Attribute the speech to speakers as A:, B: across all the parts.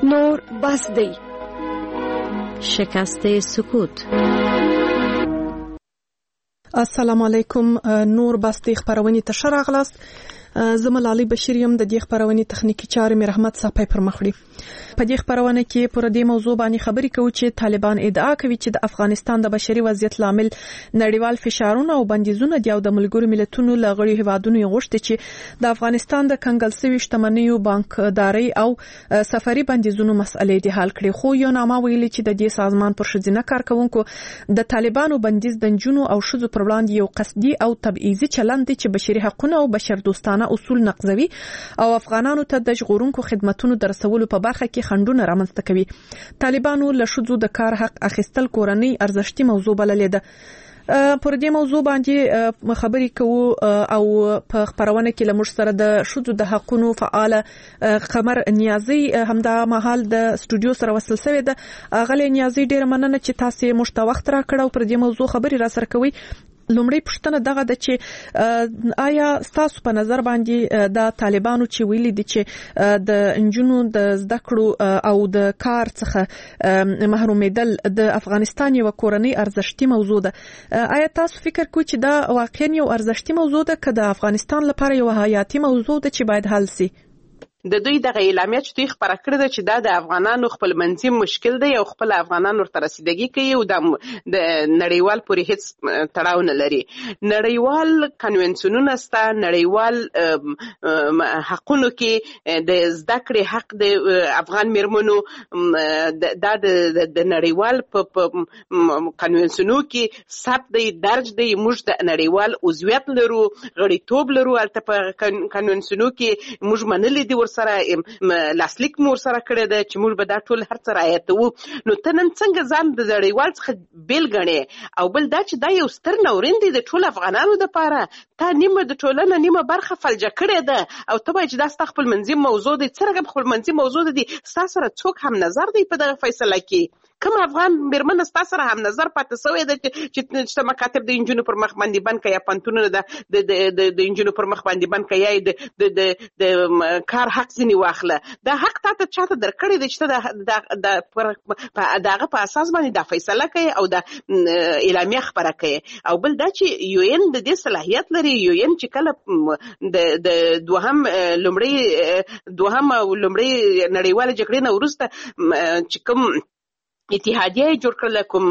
A: نور بس دی.
B: شکسته سکوت.
C: السلام علیکم. نور بس دی خبرونې ته ښه راغلاست. زه ملالۍ بشیر یم. د دې خبرونې تخنیکی چارې مې رحمت صاحب پر مخ وړي. په دې خبرونه کې پر دې موضوع باندې خبرې کوو چې طالبان ادعا کوي چې د افغانستان د بشري وضعیت لامل نړیوال فشارونه او بندیزونه دي او د ملګرو ملتونو له غړي هیوادونو غوښتي چې د افغانستان د کنګل سوي شتمنیو بانکداري او سفري بندیزونو مسئلې دي حل کړي. خو یو نامه ویلي چې د دې سازمان پر ښځینه کارکونکو د طالبانو بندیز د نجونو او ښځو پر وړاندې یو قصدي او تبعیضي چلند دی چې بشري حقوقونه او بشردوستانه اصول نقضوي او افغانانو ته د ژغورونکو خدماتو د رسولو په برخه کې خنډونه رامنځته کوي. طالبانو له ښځو د کار حق اخیستل کورنۍ ارزښتي موضوع بللې ده. پر دې موضوع باندې خبرې کوو او په خبرونه کې له موږ سره د ښځو د حقوقو فعال قمر نیازی همدا مهال د استودیو سره وصل شوی ده. غلې نیازی ډیر مننه چې تاسو موږ ته وخت راکړو پر دې موضوع خبرې را سره کوي. لومړی پوښتنه دغه ده چې آیا تاسو په نظر باندې د طالبانو چې ویلي دي چې د انجونو د زده کړو او د کار څخه محرومیدل د افغانستان یو کورنۍ ارزښتي موضوع ده، آیا تاسو فکر کوئ چې دا واقعا یو ارزښتي موضوع ده که د افغانستان لپاره یو حیاتي موضوع ده چې باید حل شي؟
D: د دوی دغه اعلامیه چې دوی خبره کړې ده چې دا د افغانانو خپل منځي مشکل دی او خپل افغانانو ورته رسیدګي کوي او د نړیوال پورې هیڅ تړاو نه لري. نړیوال کنونسیونونه سته، نړیوال حقونو کې د زده کړې حق د افغان میرمنو دا د نړیوال په کنونسیونو کې ثبت دی، درج دی. موږ د نړیوال عضویت لرو، غړیتوب لرو. البته په کنونسیونو کې موږ منلي دي، سره لاسلیک مور سره کړی ده چې موږ به دا ټول هر څه رعایتوو. نو ته نن څنګه ځان د نړیوال څخه بیل ګڼې؟ او بل دا چې دا یو ستر ناورین دی د ټول افغانانو دپاره. تا نیمه د ټولنه نیمه برخه فلجه کړې ده او ته وایې چې دا ستا خپل منځي موضوع دی. څرنګه خپل منځي موضوع دی؟ ستا سره څوک هم نظر دی په دغه فیصله کې؟ کوم افغان میرمن ستا سره هم نظر پاتې شوی ده چې مکاتب د انجونو پر مخ باندې بند کړي یا پنتونونه د انجونو پر مخ باندې بند کړي یا د کار حق ځینې واخله؟ دا حق تا ته چاته درکړی دی چې ته دغه په اساس باندې دا فیصله کوي او دا اعلامیه خبره کوي؟ او بل دا چې یو ان د دې صلاحیت لري. یو ان چې کله د دوهم لومړی نړیواله جګړې نه وروسته چې کوم اتحادیه جوړ کړل، کوم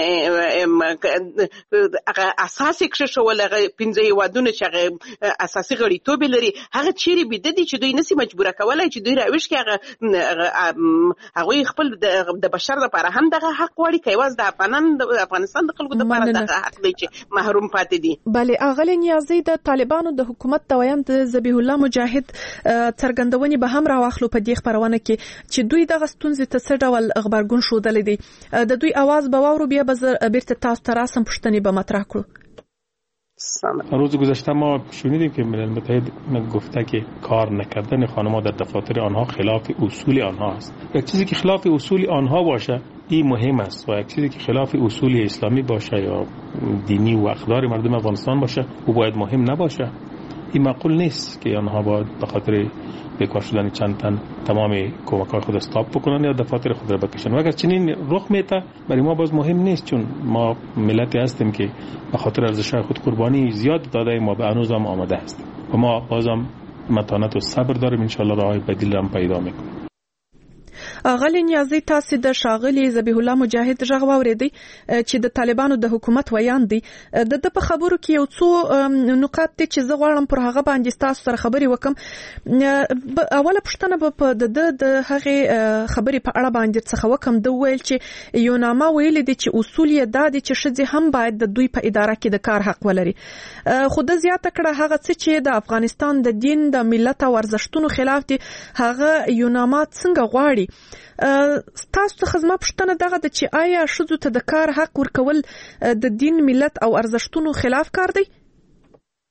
D: اساسي کښښول، هغه 15 هیوادونه چې هغه اساسي غړیتوب لري، هغه چیرې بیده دي چې دوی نسی مجبوره کولای چې دوی راویش کې هغوی خپل د بشر لپاره هم دغه حق غواړي که یوازې د افغانستان د خلکو لپاره دغه حق دی چې محروم پاتې دي.
C: بلې اغلې نیازی د طالبانو د حکومت د ویاند د ذبیح الله مجاهد څرګندونې به هم راواخلو په دې خبرونه کې چې دوی دغه ستونزې ته څه ډول غبرګون ښودلی دی. د دوی आवाज به واورو، بیا به بیرته تاسو ته راسم پوښتنې به مطرح کړو.
E: روز گذشته ما شنیدیم که ملل متحد گفته که کار نکردن خانم‌ها در دفاتر آنها خلاف اصول آنها است. یک چیزی که خلاف اصول آنها باشه این مهم است و یک چیزی که خلاف اصول اسلامی باشه یا دینی و اخلاق مردم افغانستان باشه او باید مهم نباشه. این معقول نیست که آنها باید به خاطر بیکار شدن چند تن تمام کمک‌های خود استاپ بکنن یا دفاتر خود را بکشن. و اگر چنین رخ میته برای ما باز مهم نیست، چون ما ملتی هستیم که به خاطر ارزش‌های خود قربانی زیاد داده ما به هنوز هم آماده هستیم و ما بازم متانت و صبر داریم. ان شاء الله راهی بدیل هم پیدا میکنیم.
C: غلې نیازی تاسو د ښاغلي ذبیح الله مجاهد غږ واورېدی چې د طالبانو د حکومت ویاند دی. د په خبرو کې یو څو نقاط دي چې زه غواړم پر هغه باندې تاسو سره خبرې وکم. اوله پوښتنه به په د هغې خبرې په اړه باندې څخه وکم. د ویل چې یو نامه ویلي دي چې اصول یې دا دي چې ښځې هم باید د دوی په اداره کې د کار حق ولري. خو د زیاته کړه هغه څه چې د افغانستان د دین، د ملت او ارزښتونو خلاف دي هغه یو نامه څنګه غواړي. تاسو څخه زما پوښتنه دغه ده چې آیا ښځو ته د کار حق ورکول د دین، ملت او ارزښتونو خلاف کار دی؟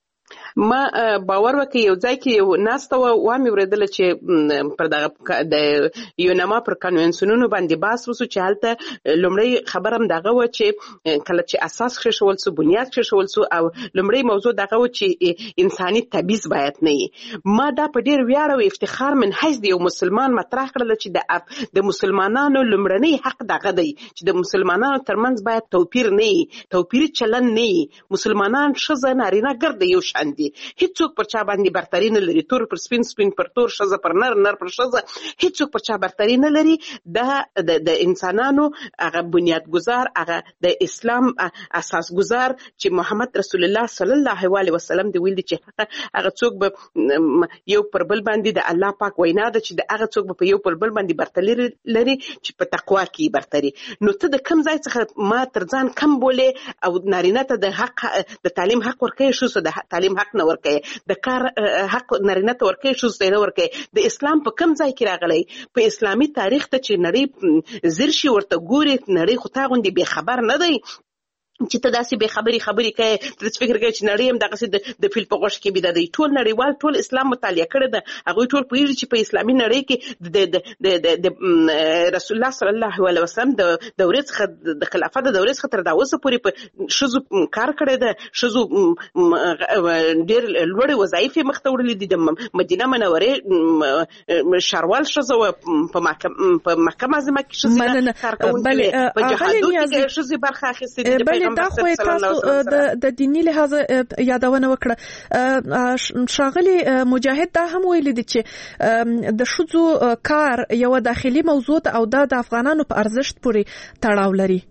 D: ما باور وکړ یو ځای کې یو ناسته وامي ورېدل چې پر دغه د یوناما پر کنونسیونونو باندې باس وسو چې هلته لومړی خبر هم دغه و چې کله چې اساس خښول سو بنیاد خښول سو او لومړی موضوع دغه و چې انساني تبعیض باید نه وي. ما دا په ډیر ویاړ او افتخار من حیث د یو مسلمان مطرح کړل چې د مسلمانانو لومړنی حق دغه دی چې د مسلمانانو ترمنځ باید توپیر نه وي، توپیري چلن نه وي. مسلمانان ښځه نارینه ګرد یو شان دي، هیڅوک پر چا باندې برتري نه لري، تور پر سپین، سپین پر تور، ښځه پر نر، نر پر ښځه، هیڅوک پر چا برتري نه لري. دا د انسانانو هغه بنیاد گذار، هغه د اسلام اساس گذار چې محمد رسول الله صلی الله علیه وسلم دی ویل چې هغه څوک به یو پر بل باندې د الله پاک وینا ده چې د هغه څوک به په یو پر بل باندې برتري لري چې په تقوا کې برتري. نو ته د کم ځای څخه ما تر ځان کم بولې او نارینه ته د حق د تعلیم حق ورکوي، شو د تعلیم حق نه ورکوي، د کار حق نارینه ته ورکوي، شو نه ورکوي. د اسلام په کم ځای کې راغلی؟ په اسلامي تاریخ ته چې نړۍ زیر شي ورته ګوري، نړۍ خو تا غوندې بې خبر نه دی چې ته داسې بې خبرې کوي. ته فکر کوي چې نړۍ هم دغسې د فیل په غوښ کې بېده دی. ټول نړیوال ټول اسلام مطالعه کړی ده، هغوی ټول پوهېږي چې په اسلامي نړۍ کې د رسول الله صلی الله علیه وسلم د دورې څخه د خلافت د دورې څخه تر دا اوسه پورې په ښځو کار کړی ده. ښځو ډېر لوړې وظایفې مخته وړلې دي. د مدینه منورې ښاروال ښځه وه، په مکه معظمه کې ښځې کار کوونکې، په جهادو کې ښځې برخه اخیستې دي.
C: دا خو تاسو د دیني لحاظ یادونه وکړه. ښاغلي مجاهد دا هم ویلي دي چې د ښځو کار یو داخلي موضوع ده او دا د افغانانو په ارزښت پورې تړاو لري.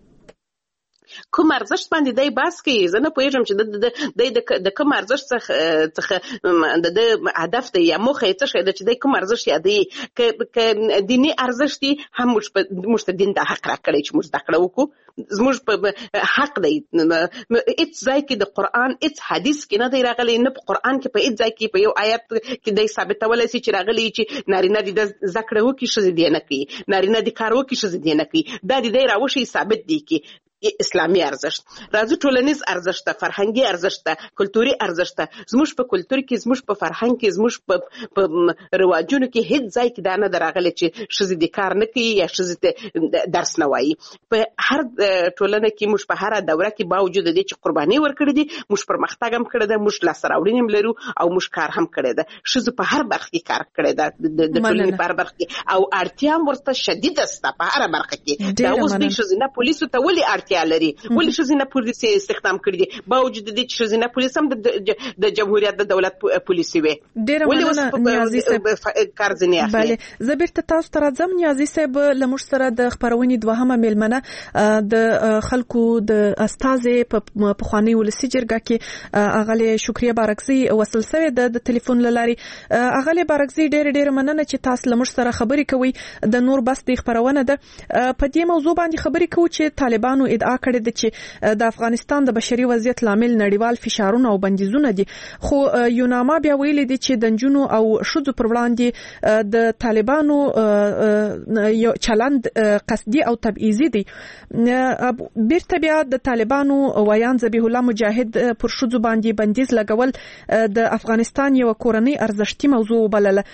D: کوم ارزښت باندې دی باس کوي؟ زه نه پوهېږم چې د کوم ارزښت څخه د هدف دی یا موخه یې څه شی ده چې دی کوم ارزښت یادوي. که دیني ارزښت دی هم موږ ته دین دا حق راکړی چې موږ زده کړه وکړو. زموږ په حق دی. هېڅ ځای کې د قرآن هېڅ حدیث کې نه دی راغلی، نه په قرآن کې په هېڅ ځای کې په یو آیت کې دی ثابتولی شي چې راغلی چې نارینه دې د زده کړه وکړي ښځې دې نه کوي، نارینه دې کار وکړي ښځې دې نه کوي. دا د دی راوښي ثابت دی کې اسلامي ارزښت. راځو ټولنیز ارزښت ته، فرهنګي ارزښت ته، کلتوري ارزښت ته. زموږ په کلتور کې، زموږ په فرهنګ کې، زموږ په رواجونو کې هېڅ ځای کې دا نه ده راغلی چې ښځې دې کار نه کوي یا ښځې ته درس نه وایي. په هر ټولنه کې موږ په هره دوره کې باوجود دې چې قرباني ورکړې دي، موږ پرمختګ هم کړی ده، موږ لاسته راوړنې هم لرو او موږ کار هم کړی ده. ښځو په هر برخه کې کار کړی ده، د ټولنې په هر برخه کې، او اړتیا هم ورته شدیده شته په هره برخه کې. دا اوس دوی ښځینه پولیسو ته ولې اړتیا لري؟ ولې ښځینه پولیس استخدام کړي دي باوجود دې چې ښځینه پولیس هم د جمهوریت د دولت پولیس وي؟
C: ډېره مننه نیازي صاحب.
D: کار ځینې اخلي.
C: بله، زه بیرته تاسو ته راځم. نیازي صاحب، له موږ سره د خپرونې دوهمه میلمنه د خلکو د استازې په پخواني ولسي جرګه کې اغلې شکریه بارکزي وصل شوې د ټلیفون له لارې. اغلې بارکزي، ډېر مننه چې تاسو له موږ سره خبرې کوي. د نور بس د خپرونه ده په دې موضوع باندې خبرې کوو چې طالبانو ادعا کړې ده چې د افغانستان د بشري وضعیت لامل نړیوال فشارونه او بندیزونه دي. خو یوناما بیا ویلي دي چې د نجونو او ښځو پر وړاندې د طالبانو یو چلند قصدي او تبعیضي دی. بیرته بیا د طالبانو ویان ذبیح الله مجاهد پر ښځو باندې بندیز لګول د افغانستان یو کورنۍ ارزښتي موضوع بلله.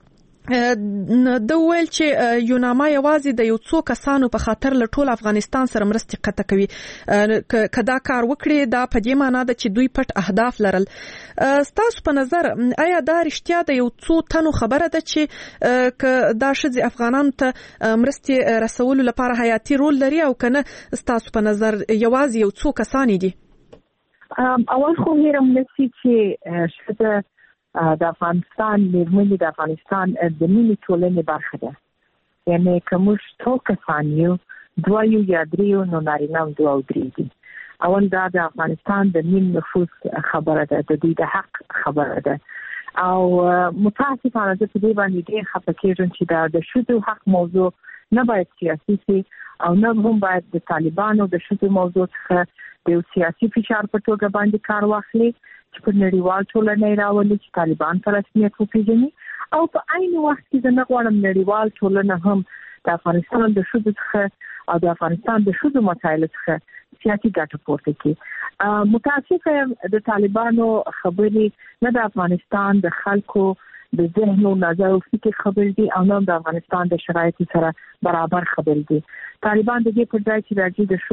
C: د ویل چې یوناما یوازې د یو څو کسانو په خاطر له ټول افغانستان سره مرستې قطع کوي. کدا کار وکړي دا په دې معنی ده چې دوی پټ اهداف لرل. ستاسو په نظر آیا دا رښتیا د یو څو تنو خبره ده چې دا ښځې افغانانو ته مرستې رسولو لپاره حیاتي رول لري، او کنه ستاسو په نظر یوازې یو څو کسان دي؟
A: اول خو هیرم نسی چې ښځه د افغانستان میرمنې د افغانستان د نیمې ټولنې برخه ده. یعنی که موږ څو کسان یو، دوه یو یا درې یو، نو نارینه هم دوه او درې دي. اول دا د افغانستان د نیم نفوس خبره ده، د دوی د حق خبره ده. او متاسفانه زه په دې باندې ډېر خفه کېږم چې دا د ښځو حق موضوع نه باید سیاسي شي او نه هم باید د طالبانو د ښځو موضوع څخه د یو سیاسي فشار په توګه باندې کار واخلي چې په نړیوال ټولنې راولي چې طالبان په رسمیت وپېژني. او په عین وخت کې زه نه غواړم نړیوال ټولنه هم د افغانستان د ښځو څخه او د افغانستان د شذو مسایلو څخه سیاسي ګټه پورته کوي. متاسفه د طالبانو خبرې نه د افغانستان د خلکو د ذهن او نظر او فکر خبرې دي او نه د افغانستان د شرایطو سره برابر خبرې دي. طالبان د دې پر ځای چې راځي د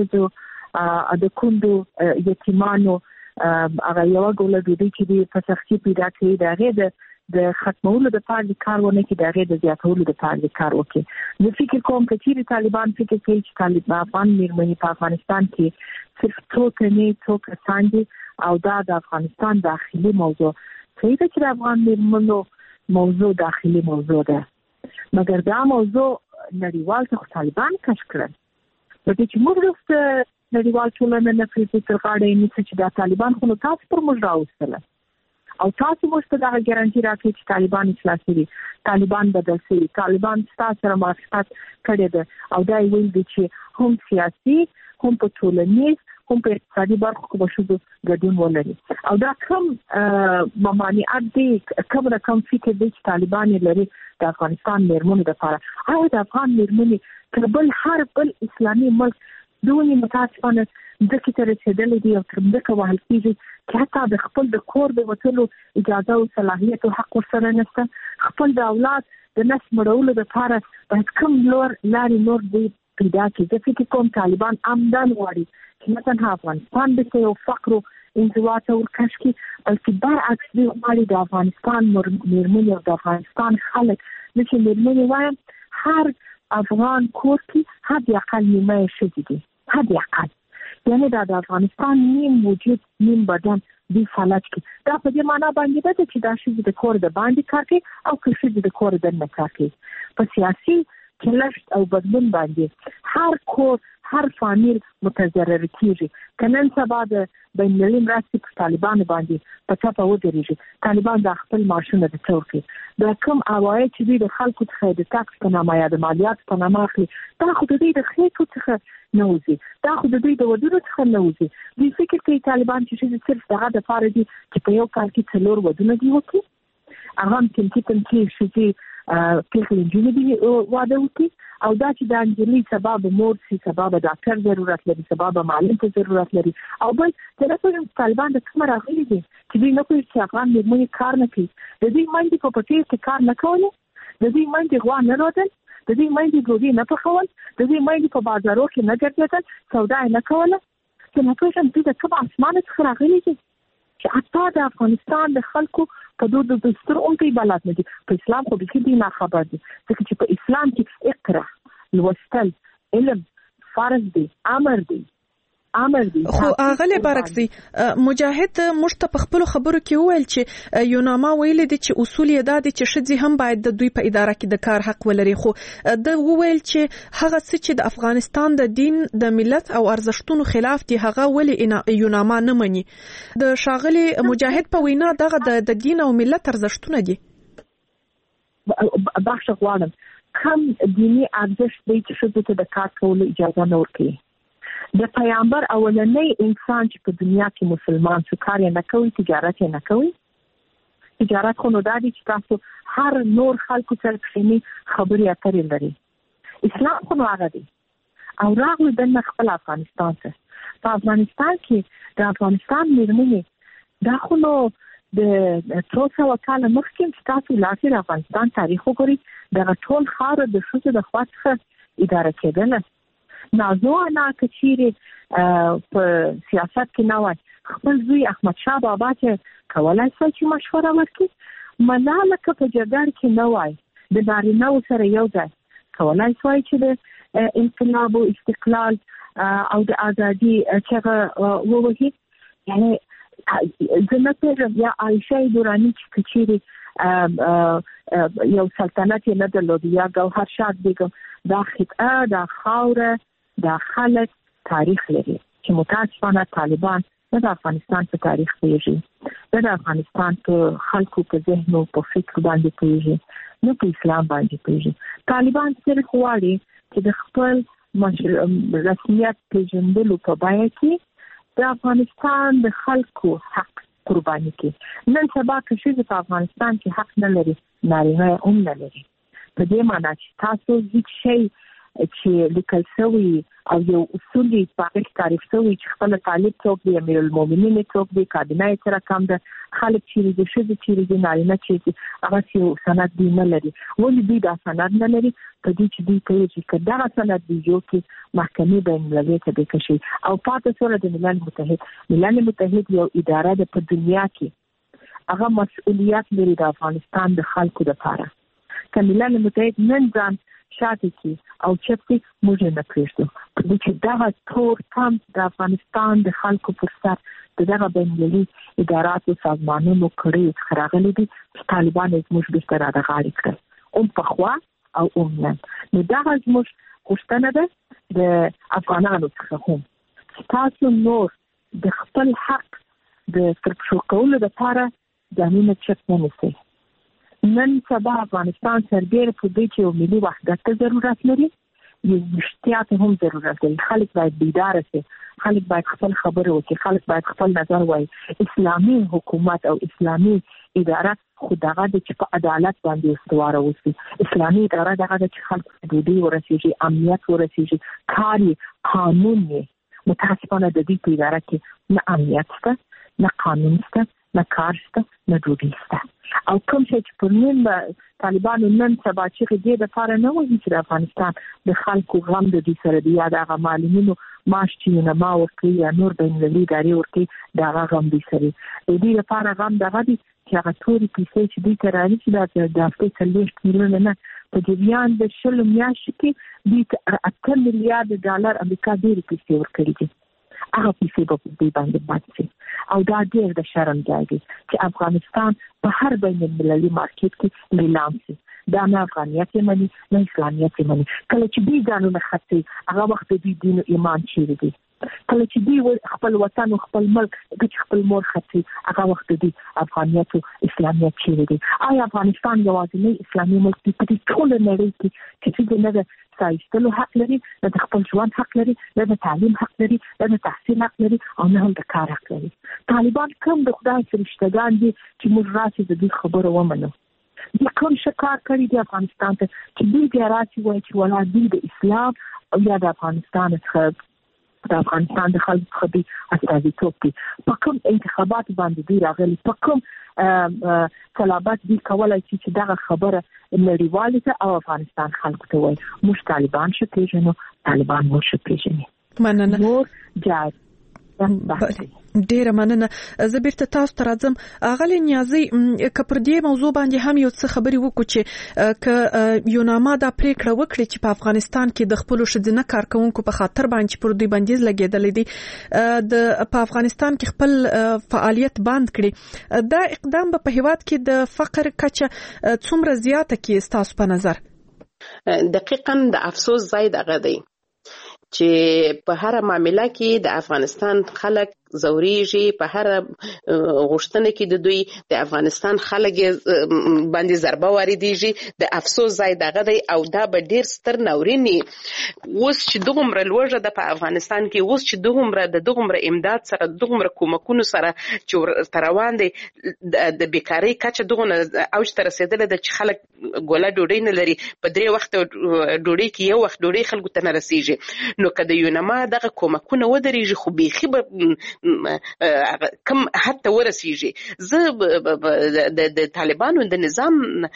A: شذو د کندو یتیمانو هغه یو ګوله دوی چې په سختي پیدا کوي دغه د ختمولو د پاره کارونه کې دغه د زیاتولو د پاره کار وکړي. زه فکر کوم چې طالبان فکر کوي چې طالبان میرمنې په افغانستان کې صرف څو کسان دي او دا د افغانستان داخلي موضوع څه ده چې د افغان میرمنو موضوع داخلي موضوع ده، مګر دا موضوع نړیوال ته طالبان کش کړل. په دې چې موږ نړیوال ټولنه نه پریږدي تر غاړې نیسي چې دا طالبان خو تاسو پر موږ راوستل او تاسو موږ ته دا ګارانټي راکړي چې طالبان اصلاح شي، طالبان بدل شي، طالبان ستاسو سره موافقت کړی ده او دا ویل دي چې هم سیاسي هم په ټولنیز هم په اقتصادي برخو کې بشو ګډون ولري. او دا کوم ممانعت دي کوم فکر دي چې طالبان لري د افغانستان میرمنو لپاره. او د افغان میرمنې تر بل هر بل اسلامي ملک دونی متاسفانه دغه تر رسیدلې دي او تر دغه وهل کېږي چې حتی د خپل د کور د وټلو اجازه او صلاحیت او حق ورسره نشته. خپل د اولاد د نس مړولو لپاره باید کوم لارې نور دی پیدا کړي. د فکر کوم طالبان آمدن غواړي چې نه تنها افغانستان به یو فقر او انزوا ته ورکش کړي، بلکې برعکس دی غواړي د افغانستان میرمنې او د افغانستان خلک چې میرمنې وایم هر افغان کور کې حد اقل نیمه شدی دي، حد اقل یعنی دا د افغانستان نیم وجود نیم بدن دی فلج کی. دا په دې معنی باندې ده چې دا شی د کور د باندې کار کوي او که شی د کور د نه کار کوي. په سیاسي کلشت او بدلون باندې هر کور هر فامیل متضرر کیږي. کنن سبا د بین المللي مرستې په طالبان باندې په چاپه ودرېږي. طالبان د خپل ماشونه د څوکي دا کوم عواید چې د خلکو څخه د ټاکس په نامه یا د مالیات په نامه اخلي دا خو د دې د خېټو څخه نه وځي، دا خو د دې د ودونو څخه نه وځي. دوی فکر کوي طالبان چې صرف دغه د فارغ دي چې په یو کال کې څلور ودونه دي وکړي، هغه هم کې چې پیغلې جنې دي واده وکړي او دا چې د انجلۍ سبب مور سي سبب ډاکټر ضرورت لري، سبب معلم ته ضرورت لري. او بل چې طالبان د کوم راغلي دي چې دوی نه کوي چې افغان میرمنې کار نه کوي. د دوی مندي په پټي کې کار نه کوي، د دوی مندي غوا نه روتل، د دوی مندي ګوډي نه پخول، د دوی مندي په بازارو کې نه ګرځېدل، سودا نه کوله. چې نه کوي چې د کوم اسمان څخه راغلي دي چې حتی د افغانستان د خلکو په دوه د دستور اونټي بلد نه دي. په اسلام خو به دې نه خبر دي ځکه چې په اسلام کې اقرا لوستل علم فرض دي، امر دي.
C: خو اغله برعکسي مجاهد مشت په خپل خبرو کې وویل چې یوناما ویل دي چې اصول یې دا دي چې شذي هم باید د دوی په اداره کې د کار حق ولري. خو د وویل چې هغه څه چې د افغانستان د دین د ملت او ارزښتونو خلاف دي هغه ولې یوناما نه مني. د شاغلي مجاهد په وینا دغه د دین او ملت ارزښتونه دي.
A: بخښ غواړم کوم دینی ارزښت دی چې شذو ته د کار کولو اجازه نه ورکوي. د پیغمبر اولنی انسان چې په دنیا کې مسلمان شو کار نه کوي، تجارت نه کوي. تجارت خو نو دادی چې تاسو هر نور خلکو سره خېمي خبرې اترې لري. اسلام خو نو هغه دی او راغلی د خپل افغانستان ته. په افغانستان کې د افغانستان میرمنې دا خو نو د 300 کال مخکې چې تاسو لاسي د افغانستان تاریخ وګورئ دغه ټول خاور د شذو د خوا څخه اداره کېدل. نازو انا کچيري په سیاست کې نه وای خپل زوی احمد شاه بابا چې کولای شي چې مشوره ورکړي، ملاله که په جګړه کې نه وای د نارینه سره یو ځای کولای شي چې د انقلاب او استقلال او د ازادي چې ووهي. یعنی زمته یا عائشه دورانی چې کچيري یو سلطنت نه درلود یا ګوهر شاه بیگم دا خطه دا خاوره دا خلک تاریخ لري چې متاسفانه طالبان د افغانستان په تاریخ پیږي، د افغانستان په خلکو په ذهن او په فکر باندې پیږي، نو په اسلام باندې پیږي. طالبان صرف غواړي چې د خپل رسمیت پیژندلو په باره کې د افغانستان د خلکو حق قرباني کوي. نن سبا که شي په افغانستان کې حق نه لري، نارینه هم نه لري. په دې معنی چې تاسو هیڅ شی چې لیکل شوی او یو اصولي په تعریف شوی چې خپل طالب څوک دی، امیر المؤمنین څوک دی، کابینه یې سره کم ده، خلک چې د شذ چې د نارینه چې هغه یو سند دی نه لري. ولې دوی دا سند نه لري؟ په دې چې دوی کوي چې دا سند دی یو کې محکمې بین المللي ته د کشي او پاتې سره د ملل متحد یو اداره ده په دنیا کې هغه مسؤلیت لري د افغانستان د خلکو لپاره. که ملل متحد نن ځان شاته کی او چپتی موږ نه پریږدو په دې چې دا تور تام د افغانستان د خلکو پر سر دغه بین المللي ادارات او سازمانونو کړي خراغلي دي چې طالبان یې موږ به سره د غاړي کړ په خوا او نن. نو دا زموږ غوښتنه ده د افغانانو څخه هم چې تاسو نور د خپل حق د ترپښو کولو لپاره ځانونه چپ نه نیسئ. نن سبا افغانستان سربېره په دې چې یو ملي وحدت ته ضرورت لري، یو احتیاط هم ضرورت لري. خلک باید بیدار شي، خلک باید خپل خبره وکړي، خلک باید خپل نظر وایي. اسلامي حکومت او اسلامي اداره خو دغه د چې په عدالت باندې استواره وسی. اسلامي اداره دغه د چې خلک ډوډۍ ورسیږي، امنیت ورسیږي، کاري قانون یې. متاسفانه د دې په اداره کې نه امنیت شته، نه قانون شته، نه کار شته، نه ډوډۍ شته. او کوم چې پر نن طالبانو نن سبا چې دې د لپاره نه وایي چې د افغانستان د خلکو غم د دې سره دی یا د هغه معلمینو معاش چې نه ما ورکړي یا نور بین المللي ادارې ورکړي د هغه غم دې سره د دې لپاره غم دغه دي چې هغه تورې پیسې چې دې ترانې چې د هفتې 40 میلیونه نه په جریان د 10 میاشتې کې د 8 میلیارډ ډالر امریکا ډېرې پیسې ورکړي دي. هغه پیسې په دې باندې بچي او دا ډېر د شرم ځای دی چې افغانستان په هر بین المللي مارکیټ کې لیلام شي. دا نه افغانیت یې مني نه اسلامیت یې مني. کله چې دوی ځانونه خرڅوي هغه وخت دوی دین او ایمان چیرې دي. کله چې دوی خپل وطن او خپل ملک د خپل مور خرڅوي هغه وخت دوی افغانیت او اسلامیت چیرې دي. آیا افغانستان یوازینی اسلامي ملک دی په ټول نړۍ کې چې نه سایستلو حق لري، نه د خپل ژوند حق لري، نه د تعلیم حق لري، نه د تحصیل حق لري او نه هم د کار حق لري؟ طالبان کوم د خدای فرشتګان دي چې موږ راشي د دې خبره ومنو؟ د کوم شکار کړی دی افغانستان ته چې دوی بیا راشي وایي چې ولا دوی د اسلام او یا د افغانستان څخه د افغانستان د خلکو څخه دوی استازیتوب کوي؟ په کوم انتخابات باندې دوی راغلي؟ په کوم صلابات دوی کولای چې دغه خبره نړیوالې ته او افغانستان خلکو ته وایي؟ موږ طالبان شو پیژنو، طالبان موږ شو پیژني.
C: مننه.
A: نور جای
C: ډیره مننه. زه بیرته تاسو ته راځم. اغلی نیازی که پر دې موضوع باندې هم یو څه خبرې وکړو چې که یوناما دا پریکړه وکړي چې په افغانستان کې د خپل شذینه کارکونکو په خاطر باندې پر دوی بندیز لګیدل دي په افغانستان کې خپل فعالیت بند کړي، دا اقدام په هیواد کې د فقر کچه څومره زیاته کې تاسو په نظر؟
D: دقیقاً د افسوس ځای دغه دی چې په هر معاملې کې د افغانستان خلک زوريږي، په هر غوښتنه کې د دوی د افغانستان خلک باندې ضربه واردېږي. د افسوس ځای دغه دی او دا به ډیر ستر ناوریني اوس چې دغومره لوږه ده په افغانستان کې، اوس چې دغومره امداد سره دغومره کومکونو سره چې روان دی، د بیکاری کچه دغونه اوج ته رسیدلې ده چې خلک ګوله ډوډۍ نه لري، په 3 وخت ډوډۍ کې یو وخت ډوډۍ خلکو ته نه رسیږي. نو که د یوناما دغه کومکونه ودرېږي خو بیخي به کم حتی ورسیږي. زه د طالبانو د نظام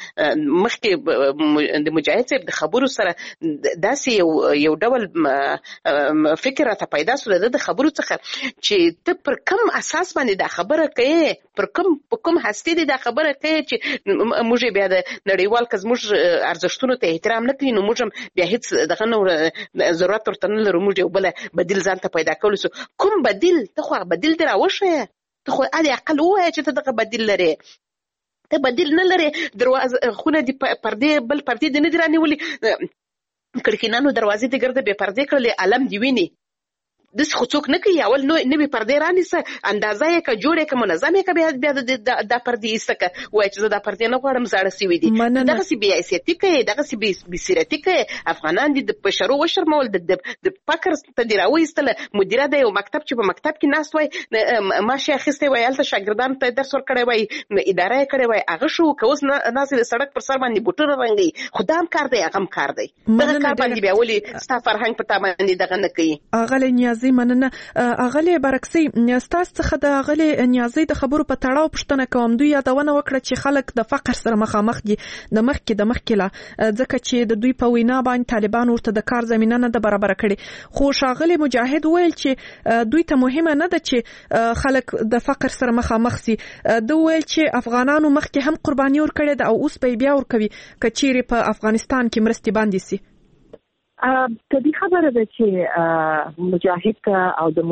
D: مخکې د مجاهد صاحب د خبرو سره داسې یو ډول فکر راته پیدا شو د خبرو څخه چې ته پر کوم اساس باندې دا خبره کوي، پر کوم هستی دی دا خبره کوي چې موږ بیا د نړیوال که زموږ ارزښتونو ته احترام نه کوي نو موږ بیا هیڅ دغه نه ضرورت ورته نه لرو، موږ یو بل بدیل ځان ته پیدا کولو سو. کوم بدیل؟ ته خو بدیل دی راوښیه، ته خو ادي عقل ووایه چې ته دغه بدیل لري. ته بدیل نه لري، دروازه خونه دی پردې بل پردې دی نه دی رانیولي، کړکینانو دروازې دی ګرده بې پردې کړلې، علم دی ویني د څه څوک نه کوي اول نو نوې پردې رانیسه اندازه یې ک جوړې ک منظمې ک بیا د پردې ایستکه وای چې دا پردې نه غواړم زړه سی وي دي دغه سی بیا سیاستي کوي دغه سی بي سیرتي کوي افغانان دي د بشرو وشرمول د فکر تدیراوي استله مدیره د یو مکتب چې په مکتب کې ناست وای ماشه اخیسته وای الته شاګردان ته درس ورکړی وای اداره کړی وای هغه شو کوس ناس د سړک پر سر باندې بوټونه رنګي خدام کار دی هغه کار دی دغه کار باندې بیا ولي ستا فرهنګ په تا باندې دغه نه کوي
C: اغله نیازي مننه اغله برکسي ستاسو څخه د اغله نیازي د خبرو په تړاو پښتنه کوم دوی یادونه وکړه چې خلک د فقر سره مخامخ دي د مخکې لا ځکه چې د دوی په وینا باندې طالبان ورته د کار زمينه نه د برابر کړي خو شاغلي مجاهد ویل چې دوی ته مهمه نه ده چې خلک د فقر سره مخامخ سي دوی ویل چې افغانانو مخکې هم قرباني ورکړي ده او اوس به بیا ورکوي کچيري په افغانستان کې مرستي باندې سي
A: ته دې خبره ده چې مجاهد او د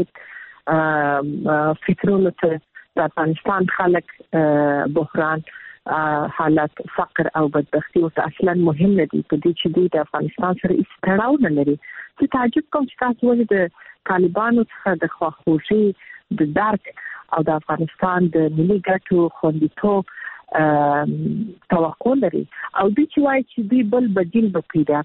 A: مجاهد فکرونو ته د افغانستان خلک بحران حالت فقر او بدبختی او اصلا مهم نه دي په دې چې دوی د افغانستان سره استړاو نه لري چې تعجب کوم چې تاسو ولې د طالبانو څخه د خواخوږي د درک او د افغانستان د ملي ګټو خوندیتوب توقع لري او دوی چې وایي چې دوی بل بدیل به پیدا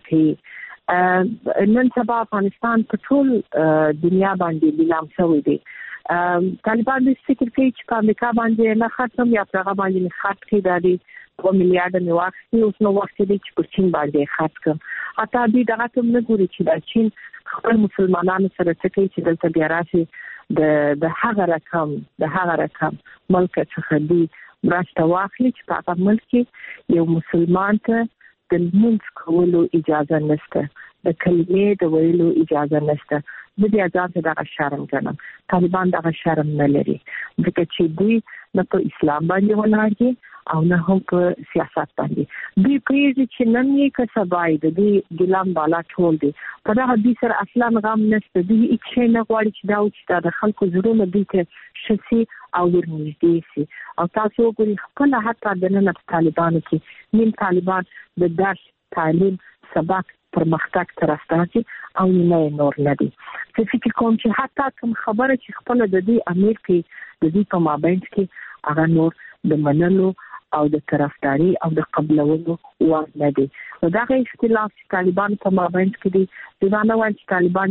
A: کړي نن سبا افغانستان په ټول دنیا باندې لیلام شوی دی طالبان دې فکر کوي چې په امریکا باندې نه ختم یا په هغه باندې خرڅ کړي دي 2 میلیارډ نه واخلي اوس نو وخت دی چې په چین باندې خرڅ کړي اته دې دغه کوم نه ګوري چې د چین خپل مسلمانانو سره څه کوي چې دلته بیا راشي د هغه رقم ملک څخه دی مرسته واخلي چې په هغه ملک کې یو مسلمان ته د منځ کولو اجازه نشته د کلمې د ویلو اجازه نشته د دې اجازه دغه شرم ګڼم طالبان دغه شرم نه لري ځکه چې دوی نه په اسلام باندې ولاړ دي او نه هم په سیاست باندې دوی پریږدي چې نن یې کسبای د دې ګلام بالا ټول دي په دغه دې سره اصلا غم نشته دوی هیڅ نه غواړي چې دا چې د خلکو زړونه دوی ته شسي او ورنږدې سي او تاسو وګورئ خپل حتی د نن طالبانو کې نیم طالبان د درس تعلیم سبق پرمختګ ترستاسي او نه نور ندي چې فکر کوم چې حتی کوم خبره چې خپل د دې امیر کې د دې په مابین کې هغه نور د منلو او د طرفداري او د قبولولو وړ نه دي دا غي اختلاف چې طالبان په مابین کې دي دا نه وایي چې طالبان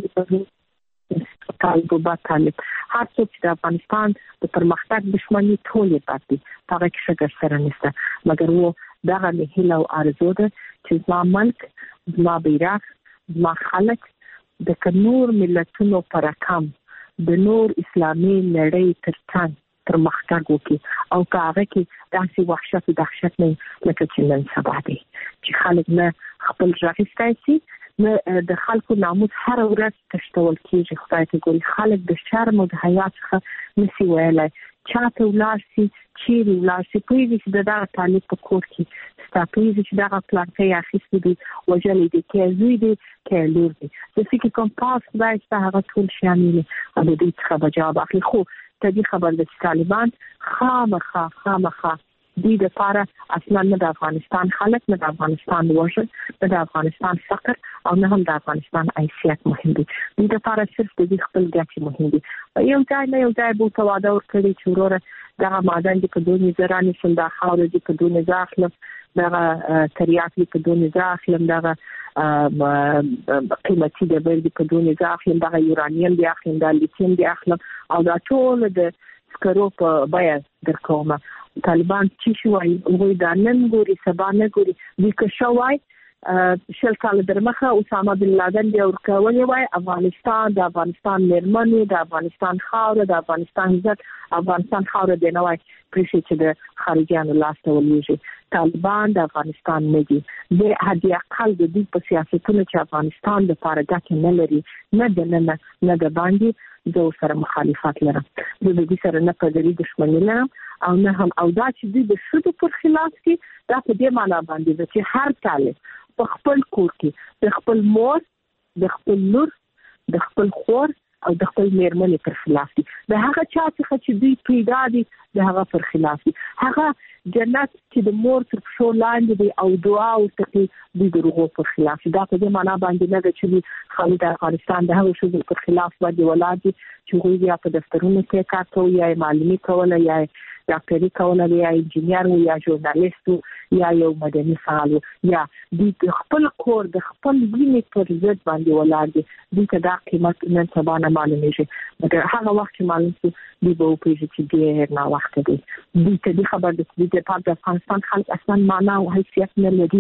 A: په طالب هر څوک چې د افغانستان د پرمختګ دښمنی ټول یې پاتې هغه کې څه سره نشته مګر وو دا غي هیله او ارزو ده چې زما ملک زما بیرغ زما خلک د نور ملتونو پر رقم د نور اسلامي نړۍ ترڅنګ پرمختګ وکړي او کاغه کې داسې وحشت او دهشت نه لکه چې نن سبا دي چې خلک نه خپل ځاګستایي نه د خلکو ناموس هر ورځ تشتول کیږي خدای ته ګوري خلک د شرم او د حیا څخه نسی ویلای چاته ولاسي چیرې ولاسي پوهیږي چې دا طالب په کور کې ستاپیږي چې دا پلانټي اخیستي دي وجلې دي کې زوی دي کې لور دي د فکر کوم پاس خدای ته هغه ټول شامل او د دې څخه بجواب اخلي خو ته دې خبر د طالبان خامخا دې د لپاره اصلا نه د افغانستان خلک نه د افغانستان وژل نه د افغانستان فقر او نه هم د افغانستان حیثیت مهم دي دې لپاره صرف د خپل ګټې مهم دي یو ځای به تواده ورکړي چې وروره دا معدن دي په دونې زرانې سل دا خاور دي په دونې ځاخلم دا تریاک دي په دونې ځاخلم دا قیمتي د بل دي په دونې ځاخلم دا یورانیم دي اخلم دا لیتیم دي اخلم او دا ټول د سکرو په بیا درکومه طالبان چې شوای وګورئ دا نن ګوري سبا نه ګوري د کښوای شل کال درمخه اسامه بن لادن دی ورکولې وای افغانستان د افغانستان مرمنې د افغانستان خاور د افغانستان عزت افغانستان خاور دی نه وای پرې چې د خارجيانو لاس ته ولېږي طالبان د افغانستان نه دي د هدي اقل د دې په سیاستونو چې افغانستان د پارګه نه لري نه د نه د باندې زه سره مخالفت لرم د دې سره نه پدري دښمنی لرم او نه هم او دا چې د شودو پر خلاف کې دا په دې معنی باندې چې هر طالب په خپل کور کې د خپل مور د خپل لور د خپل خور او د خپل میرمنې پر خلاف دي. د هغه چا چې دوی پیدا دي د هغه پر خلاف دي. هغه جنت چې د مور تر پښو لاندې دی او دعا ورته دوی د هغو پر خلاف دي. دا په دې معنا باندې نه ده چې خالد افغانستان د هغو ښځو پر خلاف باندې ولاړ دي چې هغوی بیا په دفترونو کې کار کوي یا معلمي کوله یا ډاکټري کوله یا انجینیر یا ژورنالیست یا یو مدني فعال یا د خپل کور د خپل وینې پر ضد باندې ولاړ دي. دوی ته دا قیمت نن سبا نه معلومیږي، مګر هغه وخت چې معلوم شي دوی به وپوهېږي چې ډېر ناوخته دی. دوی ته دې خبر ده چې د افغانستان خلک اصلا معنا او حیثیت نه لري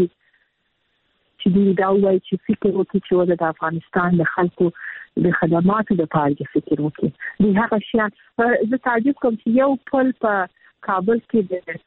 A: چې دوی دا وایي چې فکر وکړي چې د افغانستان د خلکو د خدماتو د پاره فکر وکړي. دوی هغه شیان زه تعجب کوم چې یو پل په کابل کې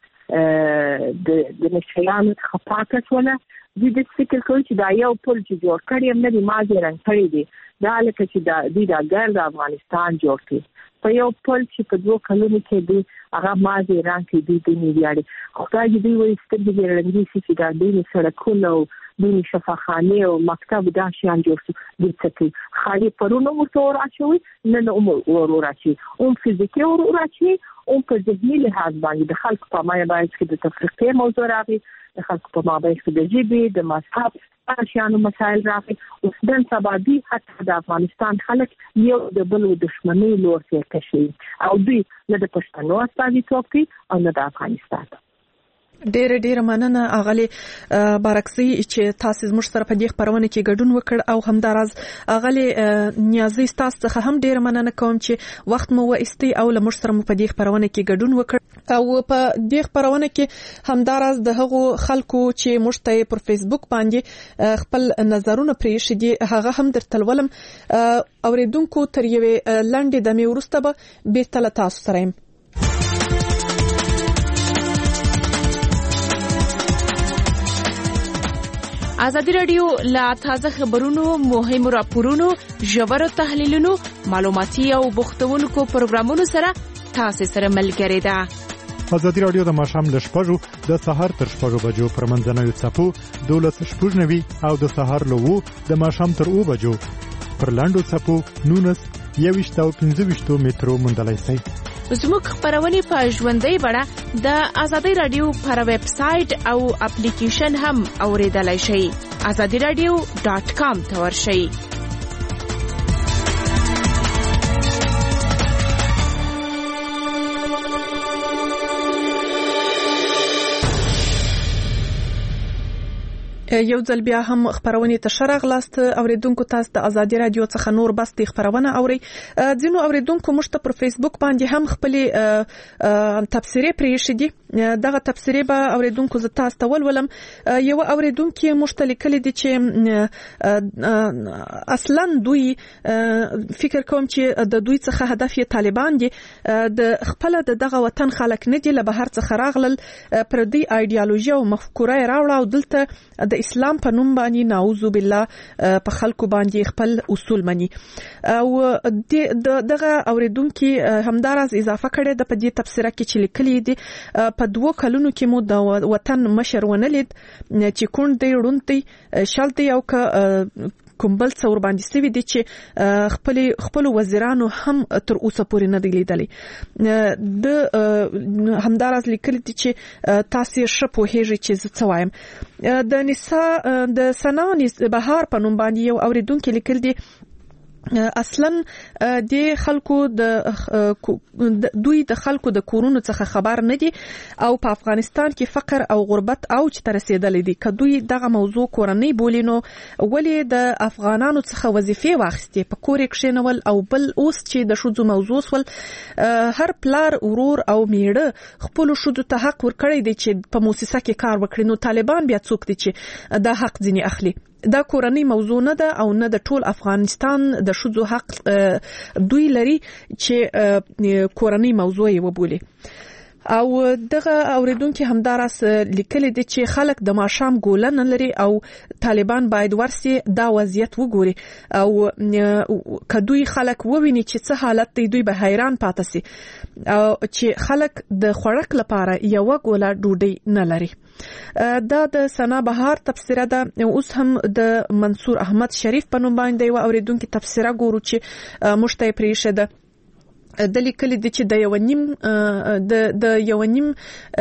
A: د نشیانو څخه پاکه شوله. دوی د فکر کوي چې دا یو پل چې جوړ کړی هم نه دی، مازې رنګ کړی دی. دا لکه چې دوی دا ګرد افغانستان جوړ کړي په یو پل چې په 2 کلونو کې دوی هغه مازې رنګ کې دوی نه ویاړي. خدای دې وایي سترګې دې رنګې شي چې دا دوی سړکونه او دوی شفاخانه او مکتب دا شیان جوړ شي. د څه خالي پرونو ورته راچوي نه نو راچي اون فزیکي راچي اون په ذهني لحاظ باندې د خلکو په مایه باندې چې د تفریقي موضوع راغی، د خلکو په مابین کې د جیبي د مذهب شیانو مسائل راغی. اوس د سبادي حتی د افغانستان خلک یو د بل دښمنۍ لور ته کشي او دوی نه د پښتنو استازیتوب کوي او نه د افغانستان.
C: ډېر مننه اغلی بارکسي چې تاسو زموږ سره په دې خبرونه کې ګډون وکړ او همداراز اغلی نیازي تاسو څخه هم ډېر مننه کوم چې وخت مو وایستي او لمر سره مو په دې خبرونه کې ګډون وکړ او په دې خبرونه کې همداراز د هغو خلکو چې مشته پر فیسبوک باندې خپل نظرونه پریښي دي هغه هم درته ولم اوریدونکو تر یوې لنډې دمې وروسته به بیرته تاسو سره یم.
B: ازادي رادیو لا تازه خبرونو، مهمو راپورونو، ژورو تحلیلونو، معلوماتي او بوختونکو پروګرامونو سره تاسو سره ملګری ده.
F: ازادي رادیو د ماښام له 6 د سحر تر 6 بجو پر منځنوي څپو 12:90 او د سحر له 2 د ماښام تر 2 بجو پر لاندو څپو 19:25 مترو مندلای شي.
B: زموږ خبرونه په ژوندۍ بڼه د ازادي رادیو پر ویب سټ او اپلیکیشن هم اوریدلای شئ. azadiradio.com ته ورشئ.
C: یو ځل بیا هم خبرونه تشر غلاست اوریدونکو تاسو د ازادي رادیو څخه نور بس د خبرونه اوري. ځینو اوریدونکو مشته پر فیسبوک باندې هم خپل تفسیرې پریښې دي. دغه تفسیرې به اوریدونکو ز تاسو ته ولولم. یو اوریدونکو مشترک کړي دي چې اصلا دوی فکر کوم چې د دوی څخه هدف یې طالبان دي. د خپل دغه وطن خلک نه دي، له بهر څخه راغلل، پر دې ایډیالوژي او مفکوره راوړه او دلته د اسلام په نوم باندې نعوذ بالله په خلکو باندې خپل اصول مني. او دغه اوریدونکو همداراز اضافه کړي د په دې تفسیره کې چې لیکلي دي په 2 کلونو کې مو د وطن مشر ونلید چې کون دی روندي شالتي او کوم بل څور باندې سوي دي چې خپل وزیرانو هم تر اوسه پورې نه دی لیدلي. د همداراز لیکلي دي چې تاسو شپو هیږي چې څه وایم. د نساء د سنانیز بهار په نوم باندې یو اوریدونکو لیکل دي اصلا د خلکو دوی د خلکو د کورونو څخه خبر نه دي او په افغانستان کې فقر او غربت او چې تر رسیدلې دي. که دوی دغه موضوع کورنۍ بولینو ولې د افغانانو څخه وظیفې واخیستې په کور کې نول او بل اوس چې د شوزو موضوع ول هر پلار ورور او میړه خپل شوزو ته حق ورکړي دي چې په مؤسسه کې کار وکړي. نو طالبان بیا څوک دي چې دا حق ځنی اخلي؟ دا کورنۍ موضوع نه ده او نه د ټول افغانستان د شوزو حق دوی لري چې کورنۍ موضوع یې وبولي. او دغه اوریدونکو همدارس لیکلي دي چې خلک د ماشام ګوله نه لري او طالبان باید ورسي دا وضعیت وګوري او کدوې خلک وویني چې څه حالت دی دوی به حیران پاتې سي او چې خلک د خوراک لپاره یو ګوله ډوډۍ نه لري. دا د سنا بهار تفسیره ده. اوس هم د منصور احمد شریف په نوم باندې و اوریدونکو تفسیره ګورو چې مشته پریشه ده د لیکل دي چې د یو نیم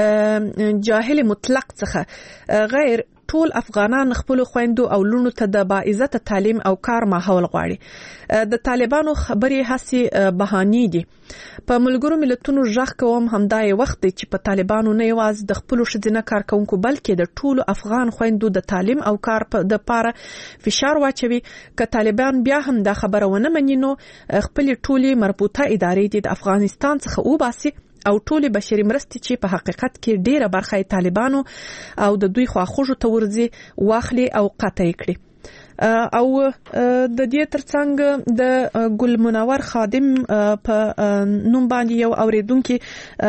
C: جاهل مطلق څخه غیر ټول افغانان خپل خويندو او لونو ته د باعزت تعلیم او کار ماحول غواړي. د طالبانو خبري هسي بهاني دي. په ملګرو ملتونو ځخ کوم همدای وخت چې په طالبانو نه یواز د خپل شذینه کارکونکو بلکې د ټولو افغان خويندو د تعلیم او کار د پاره فشار واچوي. ک طالبان بیا هم دا خبره ونه منینو خپل ټولي مربوطه ادارې د افغانستان څخه وباسي او ټولي بشري مرستې چې په حقیقت کې ډیره برخه طالبانو او د دوی خواخوږو تورځي واخلي او قطع کړي. او د دې ترڅنګ د ګل منور خادم په نوم باندې یو اوریدونکو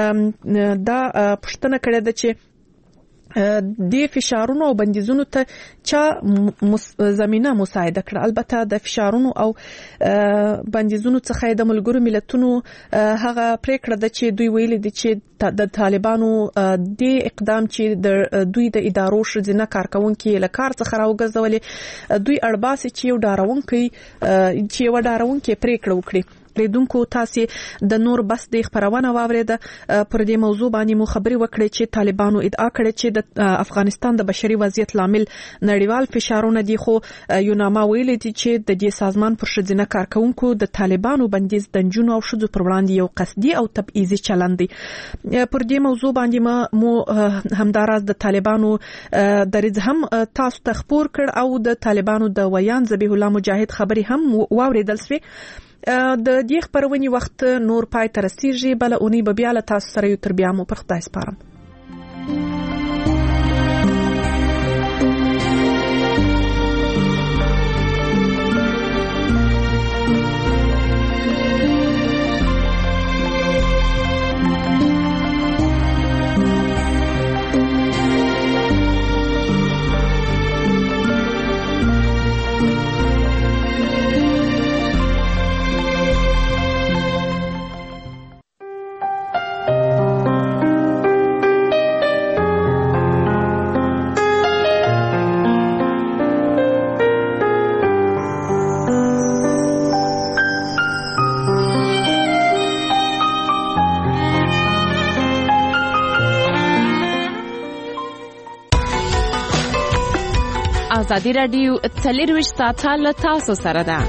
C: دا پښتنه کړې ده چې د فشارونو او بندیزونو ته چا زمينه مساعده کړه. البته د فشارونو او بندیزونو څخه د ملګرو ملتونو هغه پریکړه ده چې دوی ویلي دي چې د طالبانو د اقدام چې د دوی د ادارو شذینه کارکونکو له کار څخه راوګرځولې دوی اړباسي چې یو ډاروونکي پریکړه وکړي. لیدونکو تاسو د نور بس د خبرونه واوریده پر دې موضوع باندې مو خبري وکړي چې طالبانو ادعا کړې چې د افغانستان د بشري وضعیت لامل نړیوال فشارونه دي خو یوناما ویلي دي چې د دې سازمان پر شذینه کارکونکو د طالبانو بندیز د جنونو او شذو پر وړاندې یو قصدي او تبعیضي چلند دي. پر دې موضوع باندې مو همداراز د طالبانو درځ هم تاسو ته خبر کړ او د طالبانو د ویان ذبیح الله مجاهد خبري هم واوریدل سوي. د دې خبرونې وخت نور پای تر رسیږي بل اونۍ به بیا له تاسو سره یو تر بیا مو پر خدای سپارم.
B: ازادي رادیو 24 ساعته له تاسو سره ده.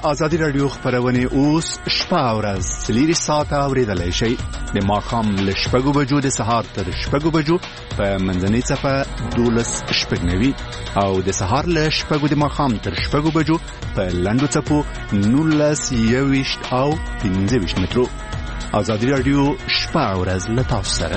G: ازادي رادیو خبرونه اوس شپه او ورځ سلیری ساعته اوریدلای شي د ماقام ل شپږو بجو د سهار تر شپږو بجو په منځنۍ صفه 12:09 او د سهار ل شپږو د ماقام تر شپږو بجو په لندو صفو 19:20 او 15 مترو. ازادي رادیو شپه او ورځ له تاسو سره.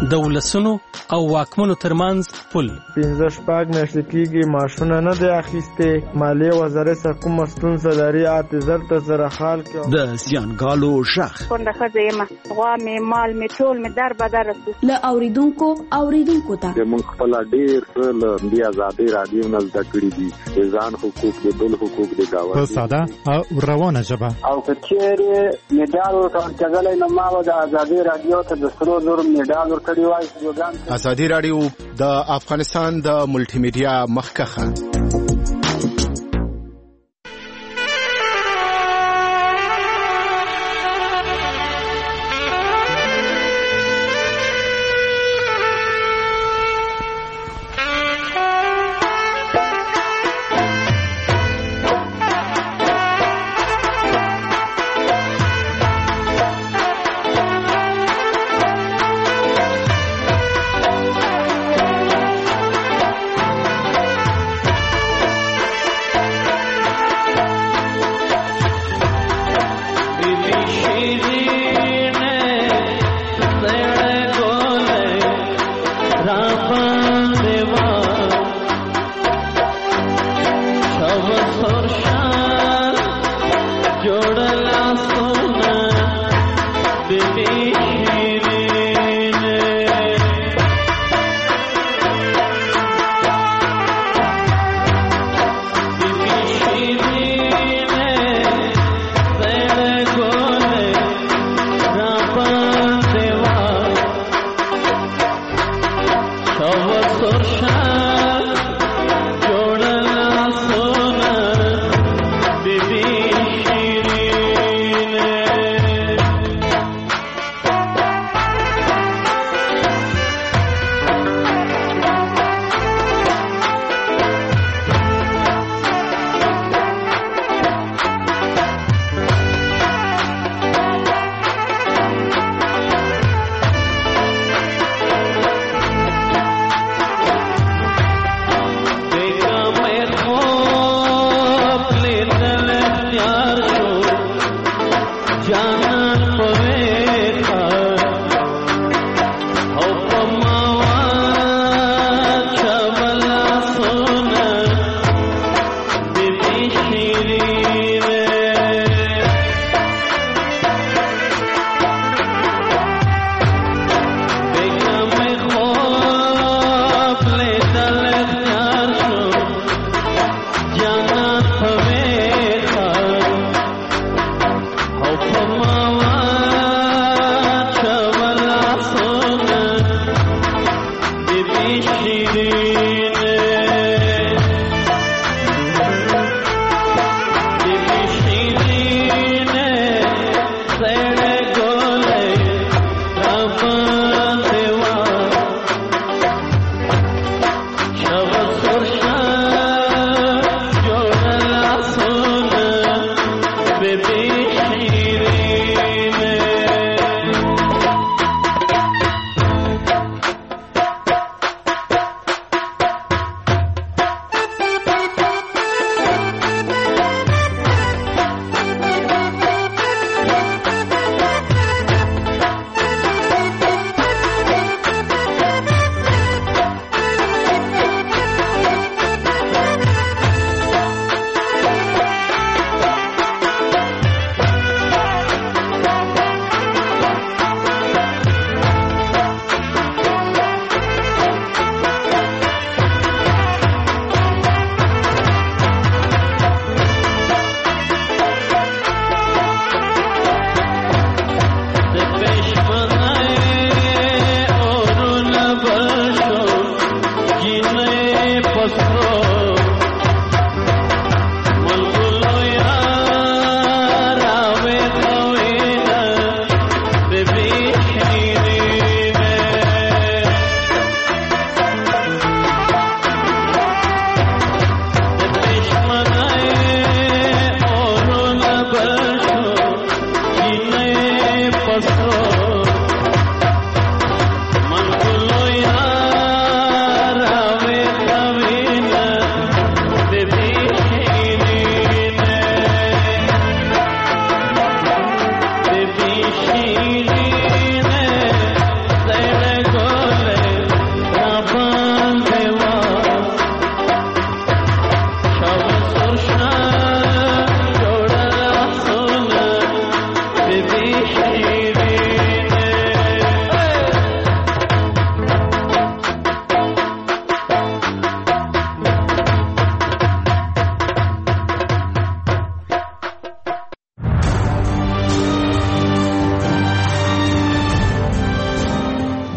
H: د ولسونو او واکمنو ترمنځ پل
I: 15 میاشتې کېږي ماشونه نه دی اخیستې. مالیې وزارت سره کومه ستونزه لري اعتذار ته سره حال کې
G: د زیانګالو ژغ
J: کونډه ښځه یم، غوا مې مال مې ټول مې در بدر رسو
K: له اوریدونکو ته
L: موږ خپل ډېر له دې آزادۍ رادیو نه زده کړي دي د ځان حقوق د بل حقوق د گاونډي
F: په ساده او روانه ژبه.
M: او که چیرې میډال ورکړل نو ما به د آزادۍ رادیو ته د سرو زرو میډال ورکړی وای.
G: ازادي رادیو د افغانستان د ملټي میډیا مخکخه.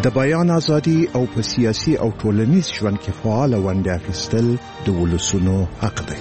N: د بیان ازادي او په سیاسي او ټولنیز ژوند کې فعال ونډه اخیستل د ولسونو حق دی.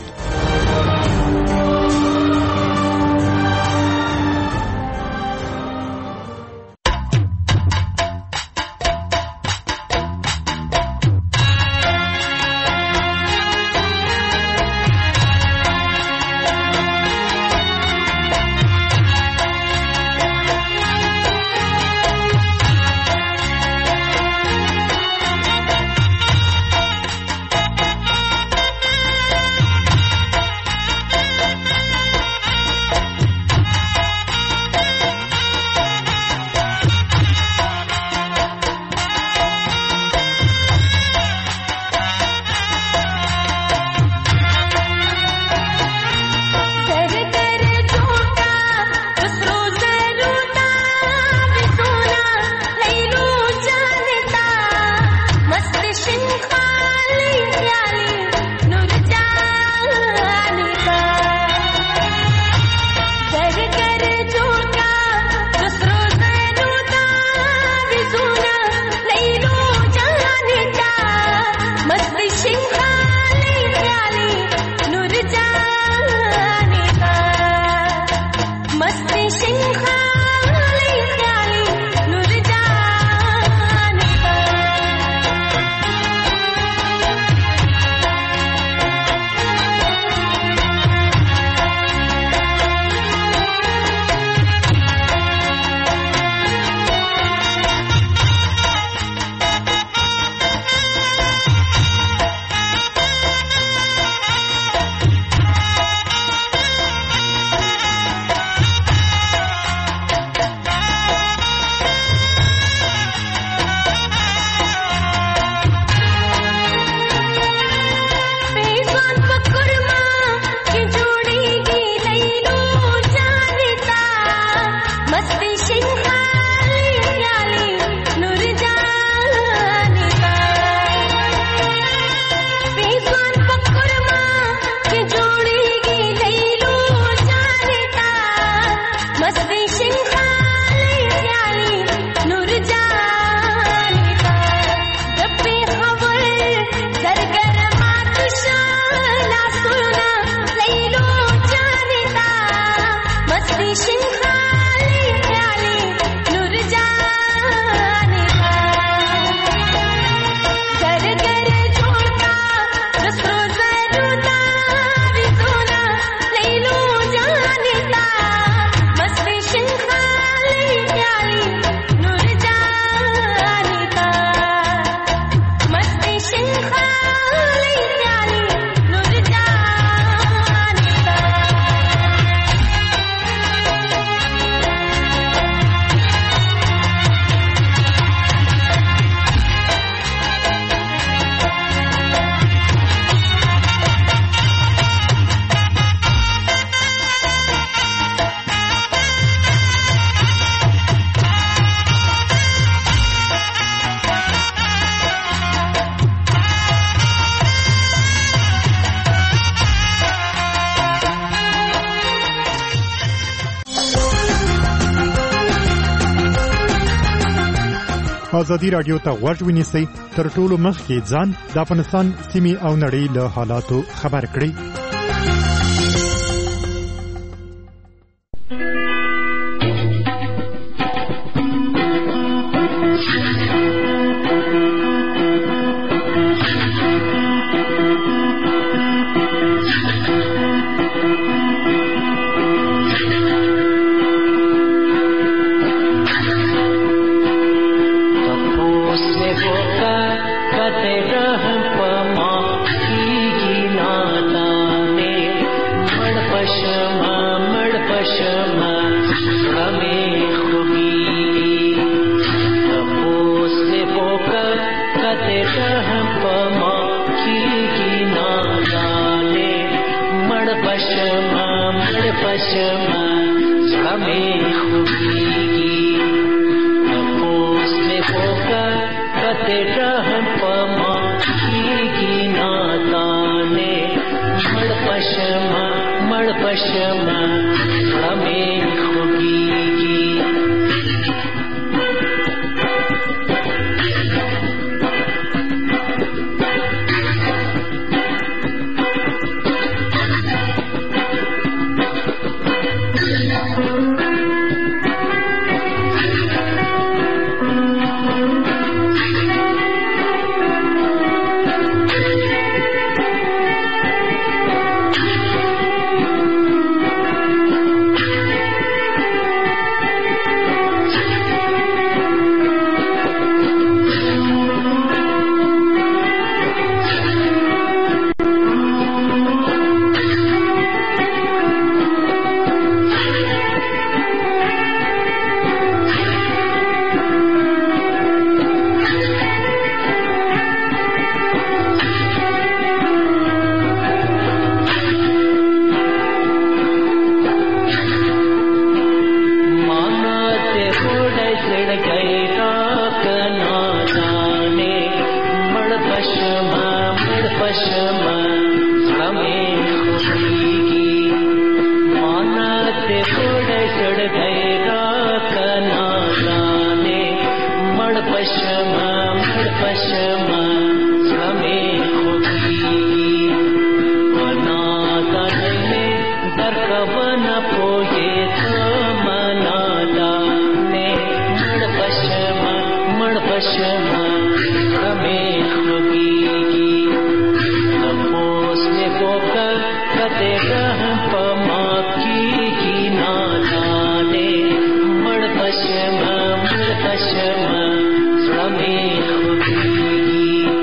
F: ازادي رادیو ته غوږ ونیسئ، تر ټولو مخکې ځان د افغانستان سیمې او نړۍ له حالاتو خبر کړئ.
O: कवन पोहे मनादा ने मड़ पशमा हमें खुगीगी नपोस ने बोका कते रह पमा की नादा ने मड़ पशमा हमें खुगीगी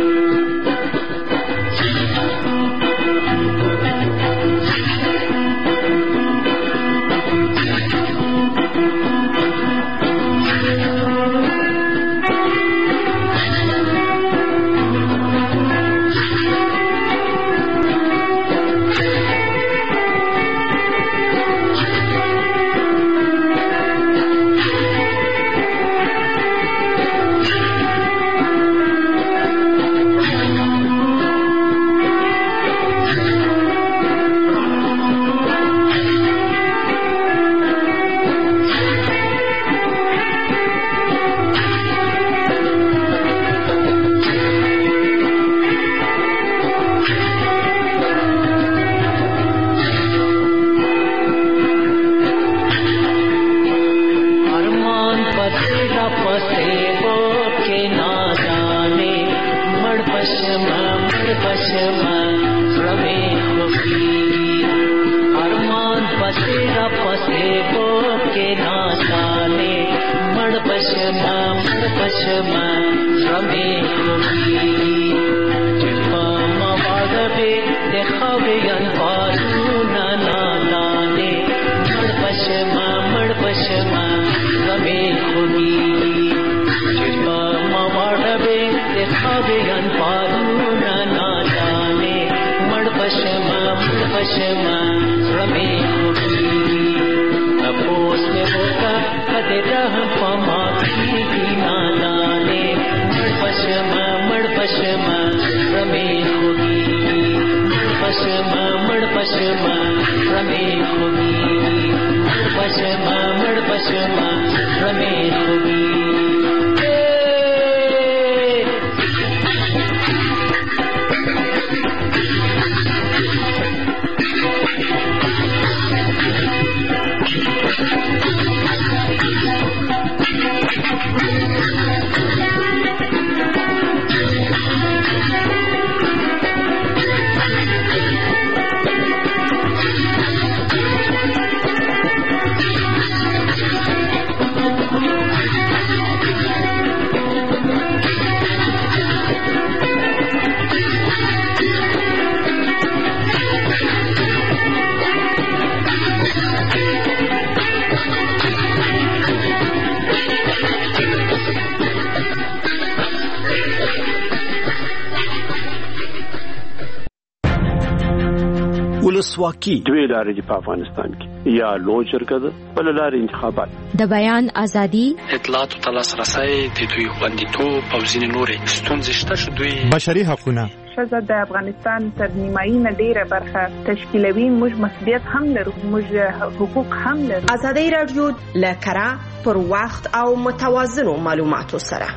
P: ولسواکي دوی لارې په افغانستان کې یا لوی شرکت بل لارې انتخابات
Q: د بیان ازادي
H: اطلاعات او تلاسرسي د دوی خوندیتوب او ځینې نورې ستونزې شته چې دوی
F: بشري حقوق
R: ښځه د افغانستان تر نیمایي نه ډیره برخه تشکیلوي. موږ مسؤلیت هم لرو، موږ حقوق هم لرو.
S: ازادي رادیو لکرا پر وخت او متوازنو معلوماتو سره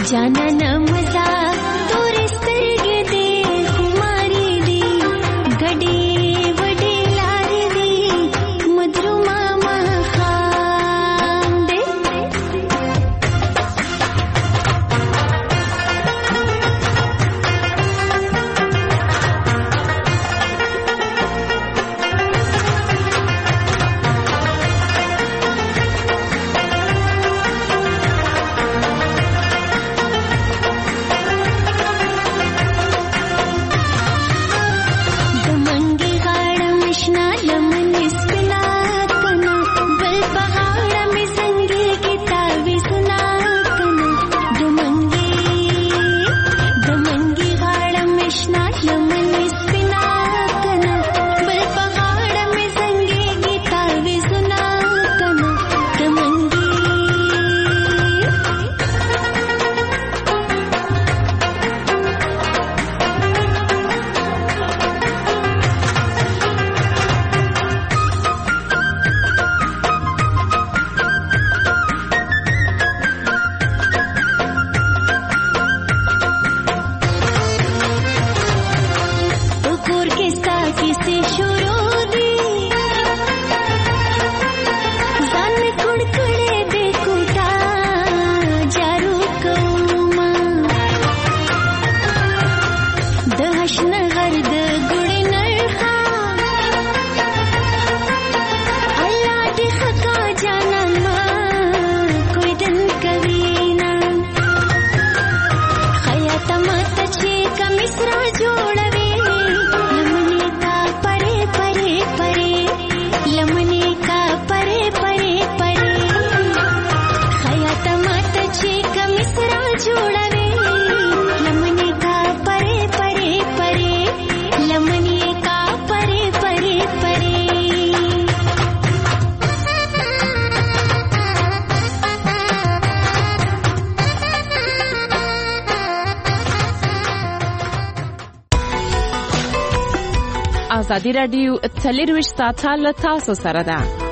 B: ازادي رادیو 24 ساعته له تاسو سره ده.